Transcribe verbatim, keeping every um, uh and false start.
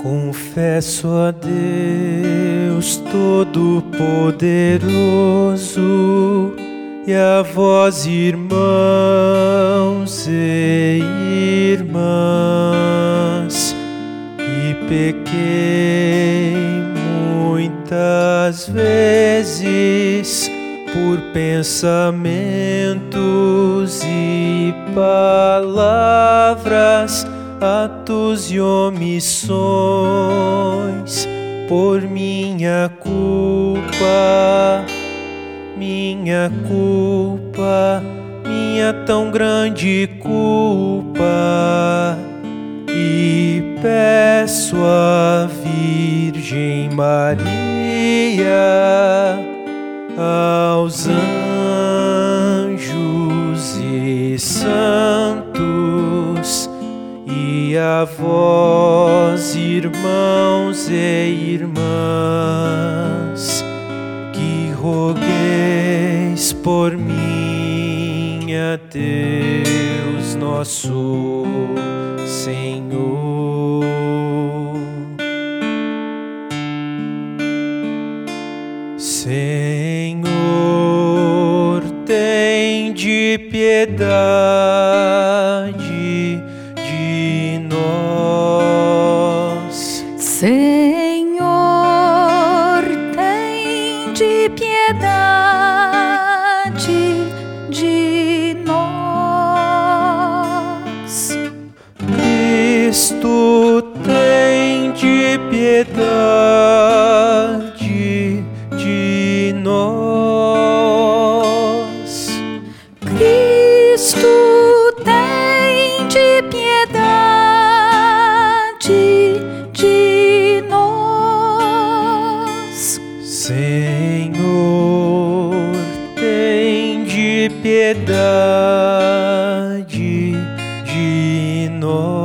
Confesso a Deus Todo-Poderoso e a vós, irmãos e irmãs, que pequei muitas vezes por pensamentos e palavras, atos e omissões, por minha culpa, minha culpa, minha tão grande culpa. E peço à Virgem Maria, aos anjos e santos, e a vós, irmãos e irmãs, que rogueis por mim a Deus nosso Senhor. Senhor, tende piedade de nós. Senhor, tende piedade de nós. Cristo, tende piedade de nós. Cristo, tende piedade de nós. Senhor, tende piedade de nós.